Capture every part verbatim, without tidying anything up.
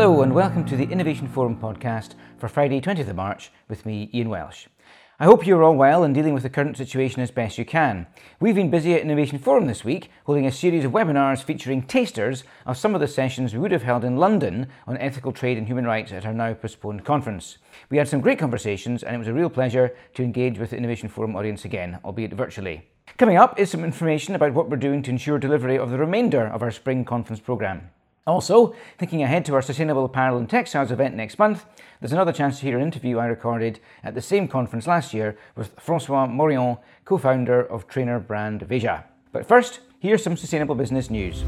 Hello and welcome to the Innovation Forum podcast for Friday twentieth of March with me, Ian Welsh. I hope you're all well and dealing with the current situation as best you can. We've been busy at Innovation Forum this week, holding a series of webinars featuring tasters of some of the sessions we would have held in London on ethical trade and human rights at our now postponed conference. We had some great conversations and it was a real pleasure to engage with the Innovation Forum audience again, albeit virtually. Coming up is some information about what we're doing to ensure delivery of the remainder of our spring conference programme. Also, thinking ahead to our Sustainable Apparel and Textiles event next month, there's another chance to hear an interview I recorded at the same conference last year with François Morion, co-founder of trainer brand Veja. But first, here's some sustainable business news.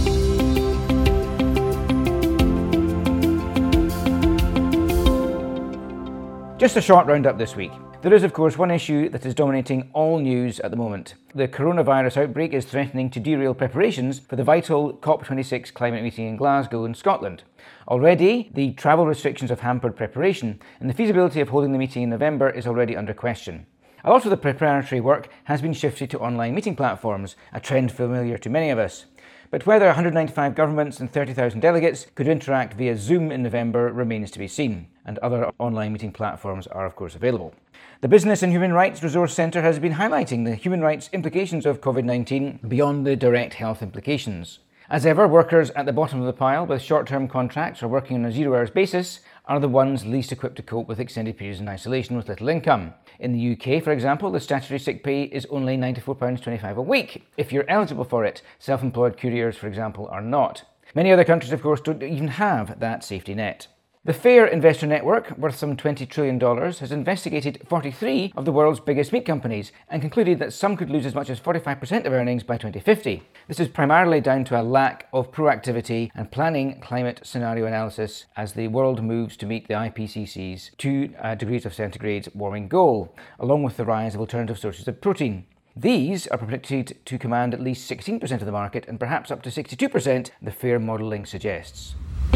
Just a short roundup this week. There is, of course, one issue that is dominating all news at the moment. The coronavirus outbreak is threatening to derail preparations for the vital COP twenty-six climate meeting in Glasgow in Scotland. Already, the travel restrictions have hampered preparation, and the feasibility of holding the meeting in November is already under question. A lot of the preparatory work has been shifted to online meeting platforms, a trend familiar to many of us. But whether one hundred ninety-five governments and thirty thousand delegates could interact via Zoom in November remains to be seen, and other online meeting platforms are of course available. The Business and Human Rights Resource Centre has been highlighting the human rights implications of COVID nineteen beyond the direct health implications. As ever, workers at the bottom of the pile with short-term contracts or working on a zero-hours basis are the ones least equipped to cope with extended periods in isolation with little income. In the U K, for example, the statutory sick pay is only ninety-four pounds twenty-five a week, if you're eligible for it. Self-employed couriers, for example, are not. Many other countries, of course, don't even have that safety net. The FAIR Investor Network, worth some twenty trillion dollars, has investigated forty-three of the world's biggest meat companies and concluded that some could lose as much as forty-five percent of earnings by twenty fifty. This is primarily down to a lack of proactivity and planning climate scenario analysis as the world moves to meet the I P C C's two uh, degrees of centigrade warming goal, along with the rise of alternative sources of protein. These are predicted to command at least sixteen percent of the market and perhaps up to sixty-two percent, the FAIR modelling suggests.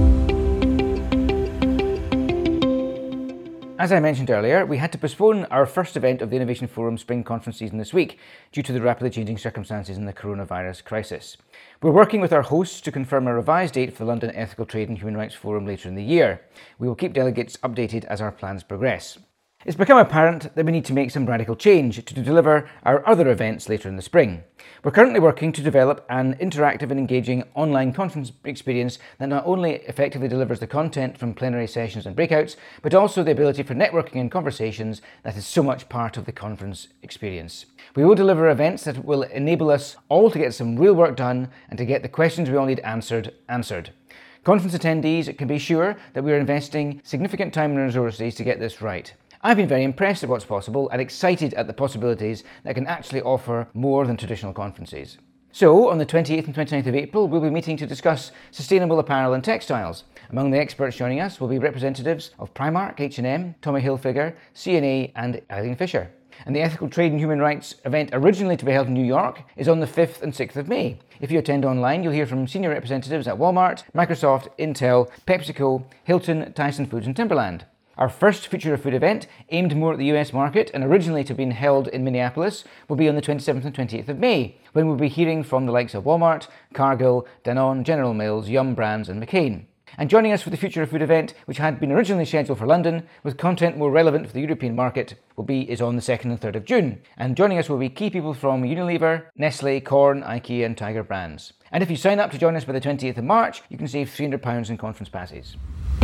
As I mentioned earlier, we had to postpone our first event of the Innovation Forum Spring Conference season this week due to the rapidly changing circumstances in the coronavirus crisis. We're working with our hosts to confirm a revised date for the London Ethical Trade and Human Rights Forum later in the year. We will keep delegates updated as our plans progress. It's become apparent that we need to make some radical change to deliver our other events later in the spring. We're currently working to develop an interactive and engaging online conference experience that not only effectively delivers the content from plenary sessions and breakouts, but also the ability for networking and conversations that is so much part of the conference experience. We will deliver events that will enable us all to get some real work done and to get the questions we all need answered, answered. Conference attendees can be sure that we are investing significant time and resources to get this right. I've been very impressed at what's possible and excited at the possibilities that can actually offer more than traditional conferences. So, on the twenty-eighth and twenty-ninth of April, we'll be meeting to discuss sustainable apparel and textiles. Among the experts joining us will be representatives of Primark, H and M, Tommy Hilfiger, C and A and Eileen Fisher. And the Ethical Trade and Human Rights event, originally to be held in New York, is on the fifth and sixth of May. If you attend online, you'll hear from senior representatives at Walmart, Microsoft, Intel, PepsiCo, Hilton, Tyson Foods and Timberland. Our first Future of Food event, aimed more at the U S market and originally to have been held in Minneapolis, will be on the twenty-seventh and twenty-eighth of May, when we'll be hearing from the likes of Walmart, Cargill, Danone, General Mills, Yum Brands and McCain. And joining us for the Future of Food event, which had been originally scheduled for London, with content more relevant for the European market, will be is on the second and third of June. And joining us will be key people from Unilever, Nestle, Corn, IKEA and Tiger Brands. And if you sign up to join us by the twentieth of March, you can save three hundred pounds in conference passes.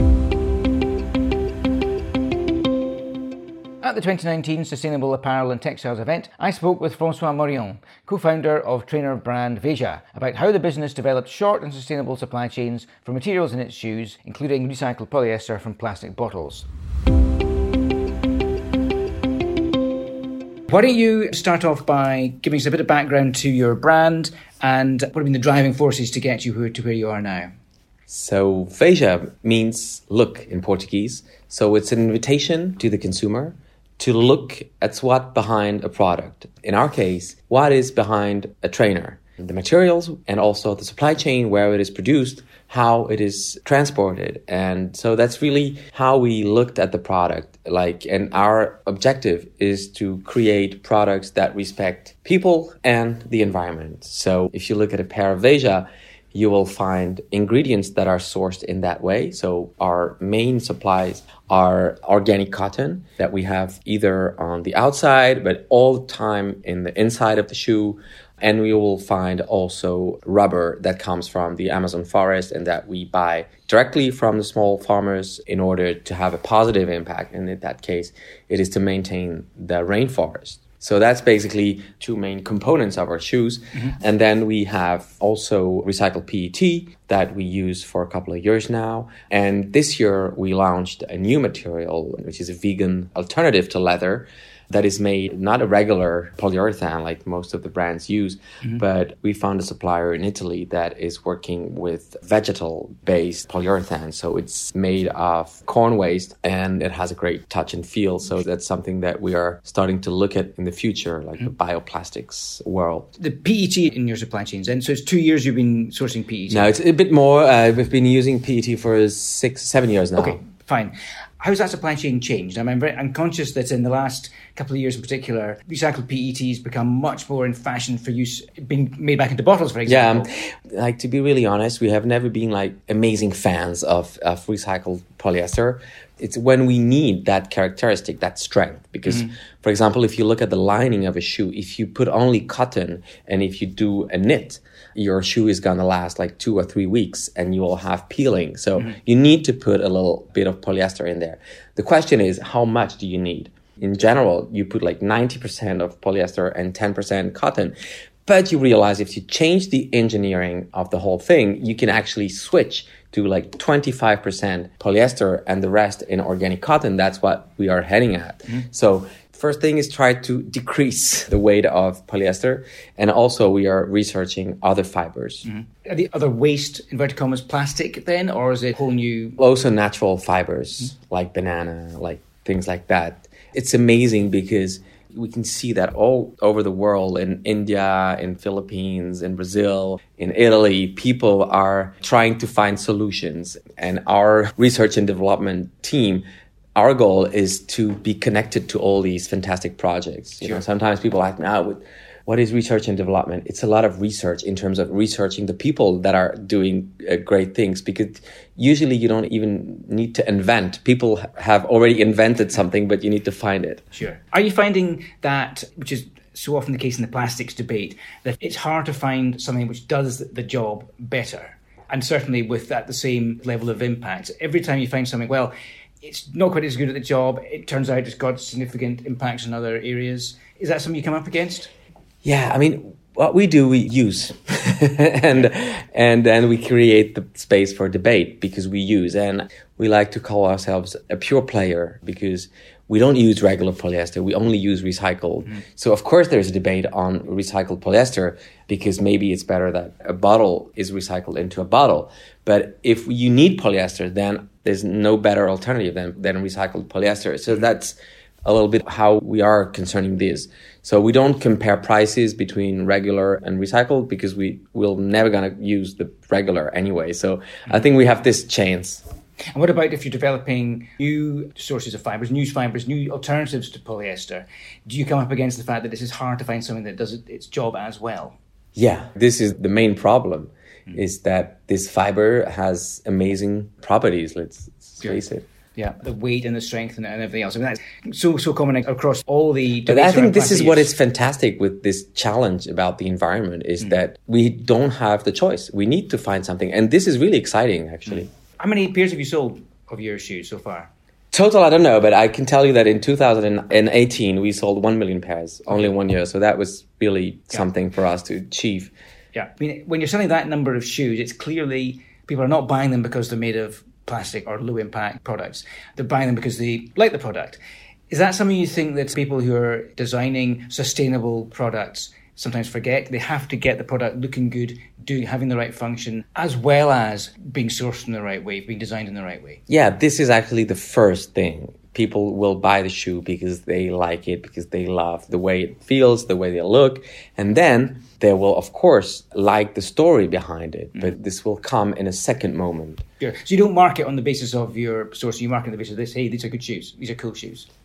At the twenty nineteen Sustainable Apparel and Textiles event, I spoke with François Morion, co-founder of trainer brand Veja, about how the business developed short and sustainable supply chains for materials in its shoes, including recycled polyester from plastic bottles. Why don't you start off by giving us a bit of background to your brand and what have been the driving forces to get you to where you are now? So Veja means look in Portuguese. So it's an invitation to the consumer to look at what's behind a product. In our case, what is behind a trainer? The materials and also the supply chain where it is produced, how it is transported. And so that's really how we looked at the product. Like, and our objective is to create products that respect people and the environment. So if you look at a pair of Veja, you will find ingredients that are sourced in that way. So our main supplies are organic cotton that we have either on the outside, but all the time in the inside of the shoe. And we will find also rubber that comes from the Amazon forest and that we buy directly from the small farmers in order to have a positive impact. And in that case, it is to maintain the rainforest. So that's basically two main components of our shoes. Mm-hmm. And then we have also recycled P E T that we use for a couple of years now. And this year we launched a new material, which is a vegan alternative to leather, that is made not a regular polyurethane like most of the brands use, mm-hmm. but we found a supplier in Italy that is working with vegetal-based polyurethane. So it's made of corn waste and it has a great touch and feel. So that's something that we are starting to look at in the future, like mm-hmm. the bioplastics world. The P E T in your supply chains, and so it's two years you've been sourcing P E T? No, it's a bit more. Uh, we've been using P E T for six, seven years now. Okay, fine. How's that supply chain changed? I mean, I'm, very, I'm conscious that in the last couple of years in particular, recycled P E T has become much more in fashion for use, being made back into bottles, for example. Yeah, um, like to be really honest, we have never been like amazing fans of, of recycled polyester. It's when we need that characteristic, that strength. Because, mm-hmm. for example, if you look at the lining of a shoe, if you put only cotton and if you do a knit, your shoe is going to last like two or three weeks and you will have peeling. So mm-hmm. you need to put a little bit of polyester in there. The question is, how much do you need? In general, you put like ninety percent of polyester and ten percent cotton. But you realize if you change the engineering of the whole thing, you can actually switch to like twenty-five percent polyester and the rest in organic cotton. That's what we are heading at. Mm-hmm. So first thing is try to decrease the weight of polyester. And also we are researching other fibers. Mm-hmm. Are the other waste, inverted commas, plastic then? Or is it whole new? Also natural fibers mm-hmm. like banana, like things like that. It's amazing because we can see that all over the world, in India, in Philippines, in Brazil, in Italy, people are trying to find solutions. And our research and development team, our goal is to be connected to all these fantastic projects. You sure. know, sometimes people ask me, oh, what is research and development? It's a lot of research in terms of researching the people that are doing uh, great things, because usually you don't even need to invent. People have already invented something, but you need to find it. Sure. Are you finding that, which is so often the case in the plastics debate, that it's hard to find something which does the job better? And certainly with that, the same level of impact. Every time you find something, well, it's not quite as good at the job, it turns out it's got significant impacts in other areas. Is that something you come up against? Yeah, I mean, what we do, we use, and and then we create the space for debate because we use, and we like to call ourselves a pure player because we don't use regular polyester, we only use recycled. Mm. So of course there's a debate on recycled polyester because maybe it's better that a bottle is recycled into a bottle. But if you need polyester, then there's no better alternative than, than recycled polyester. So that's a little bit how we are concerning this. So we don't compare prices between regular and recycled because we will never going to use the regular anyway. So I think we have this chance. And what about if you're developing new sources of fibers, new fibers, new alternatives to polyester? Do you come up against the fact that this is hard to find something that does its job as well? Yeah, this is the main problem, mm. is that this fiber has amazing properties, let's face it. Yeah, the weight and the strength and, and everything else. I mean, that's so, so common across all the... But I think this is what is fantastic with this challenge about the environment is mm. that we don't have the choice. We need to find something. And this is really exciting, actually. Mm. How many pairs have you sold of your shoes so far? Total, I don't know, but I can tell you that in two thousand eighteen, we sold one million pairs, only one year. So that was really yeah. something for us to achieve. Yeah, I mean, when you're selling that number of shoes, it's clearly people are not buying them because they're made of plastic or low impact products. They're buying them because they like the product. Is that something you think that people who are designing sustainable products sometimes forget? They have to get the product looking good, doing having the right function, as well as being sourced in the right way, being designed in the right way. Yeah, this is actually the first thing. People will buy the shoe because they like it, because they love the way it feels, the way they look. And then they will, of course, like the story behind it. Mm. But this will come in a second moment. Sure. So you don't market on the basis of your source, you market on the basis of this, hey, these are good shoes, these are cool shoes.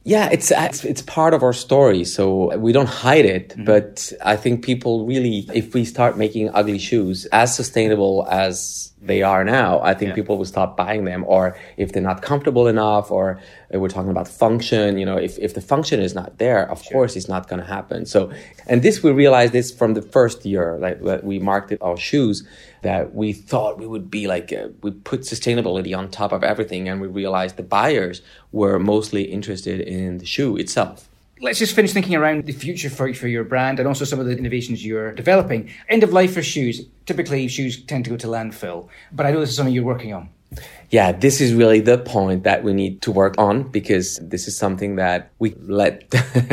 Yeah, it's, it's it's part of our story, so we don't hide it. Mm-hmm. But I think people really, if we start making ugly shoes as sustainable as they are now, I think yeah. people will stop buying them. Or if they're not comfortable enough, or we're talking about function, you know, if, if the function is not there, of sure. course it's not going to happen. So, and this, we realized this from the first year, like we marketed our shoes, that we thought we would be like, uh, we put sustainability on top of everything, and we realized the buyers were mostly interested in the shoe itself. Let's just finish thinking around the future for, for your brand and also some of the innovations you're developing. End of life for shoes. Typically, shoes tend to go to landfill, but I know this is something you're working on. Yeah, this is really the point that we need to work on, because this is something that we let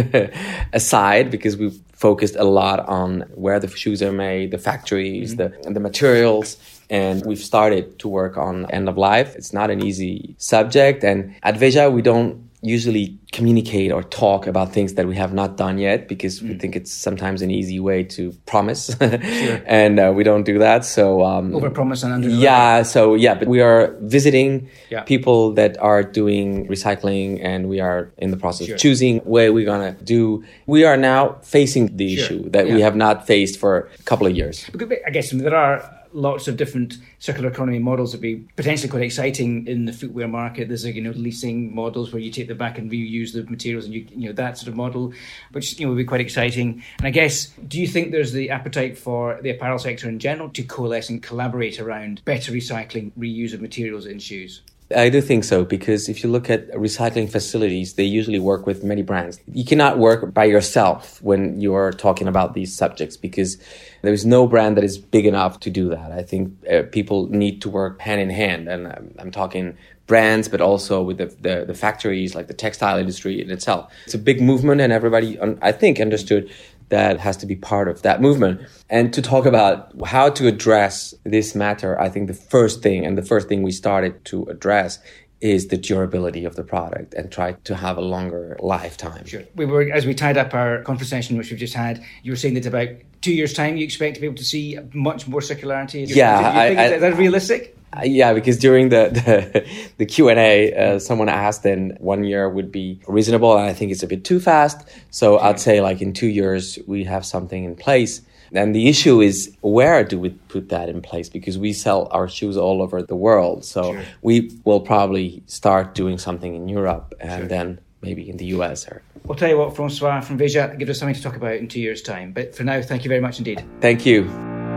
aside because we've focused a lot on where the shoes are made, the factories, mm-hmm. the the materials, and we've started to work on end of life. It's not an easy subject, and at Veja we don't usually communicate or talk about things that we have not done yet, because mm. we think it's sometimes an easy way to promise. Sure. And uh, we don't do that. So um, overpromise and underdeliver. Yeah. So yeah, but we are visiting yeah. people that are doing recycling, and we are in the process sure. of choosing where we're gonna do. We are now facing the sure. issue that yeah. we have not faced for a couple of years. I guess there are lots of different circular economy models that would be potentially quite exciting in the footwear market. There's like, you know, leasing models where you take them back and reuse the materials, and you you know that sort of model, which you know would be quite exciting. And I guess, do you think there's the appetite for the apparel sector in general to coalesce and collaborate around better recycling, reuse of materials in shoes? I do think so, because if you look at recycling facilities, they usually work with many brands. You cannot work by yourself when you're talking about these subjects, because there is no brand that is big enough to do that. I think uh, people need to work hand in hand, and I'm, I'm talking brands, but also with the, the, the factories, like the textile industry in itself. It's a big movement, and everybody, I think, understood that has to be part of that movement. And to talk about how to address this matter, I think the first thing, and the first thing we started to address, is the durability of the product and try to have a longer lifetime. Sure. We were, as we tied up our conversation, which we've just had, you were saying that about two years' time, you expect to be able to see much more circularity. Yeah. Do you think, I, I, is that realistic? Uh, yeah, because during the the, the Q and A, uh, someone asked, then one year would be reasonable, and I think it's a bit too fast. So okay. I'd say like in two years, we have something in place. And the issue is, where do we put that in place? Because we sell our shoes all over the world. So sure. we will probably start doing something in Europe, and sure. then maybe in the U S. Or... We'll tell you what, Francois from Veja, gives us something to talk about in two years' time. But for now, thank you very much indeed. Thank you.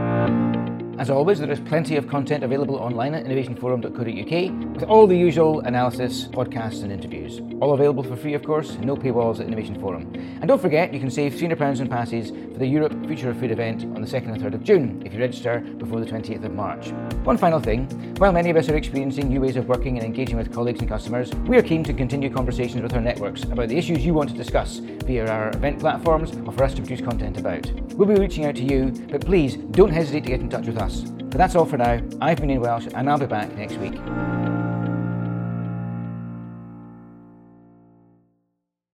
As always, there is plenty of content available online at innovation forum dot co dot U K, with all the usual analysis, podcasts and interviews. All available for free, of course, no paywalls at Innovation Forum. And don't forget, you can save three hundred pounds on passes for the Europe Future of Food event on the second and third of June if you register before the twentieth of March. One final thing, while many of us are experiencing new ways of working and engaging with colleagues and customers, we are keen to continue conversations with our networks about the issues you want to discuss via our event platforms or for us to produce content about. We'll be reaching out to you, but please don't hesitate to get in touch with us. But that's all for now. I've been Ian Welsh, and I'll be back next week.